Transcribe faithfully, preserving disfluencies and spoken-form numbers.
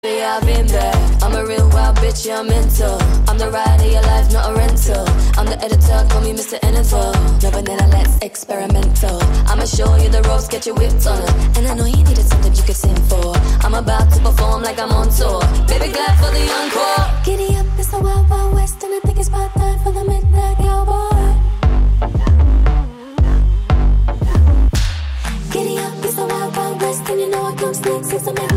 Yeah, I've been there. I'm a real wild bitch, yeah, I'm into. I'm the ride of your life, not a rental. I'm the editor, call me Mister Innocent. No vanilla, let's experimental. I'ma show you the ropes, get your whipped on it. And I know you needed something you could sing for. I'm about to perform like I'm on tour. Baby, glad for the encore. Giddy up, it's the wild, wild west. And I think it's about time for the midnight cowboy. Giddy up, it's the wild, wild west. And you know I come next, it's the midnight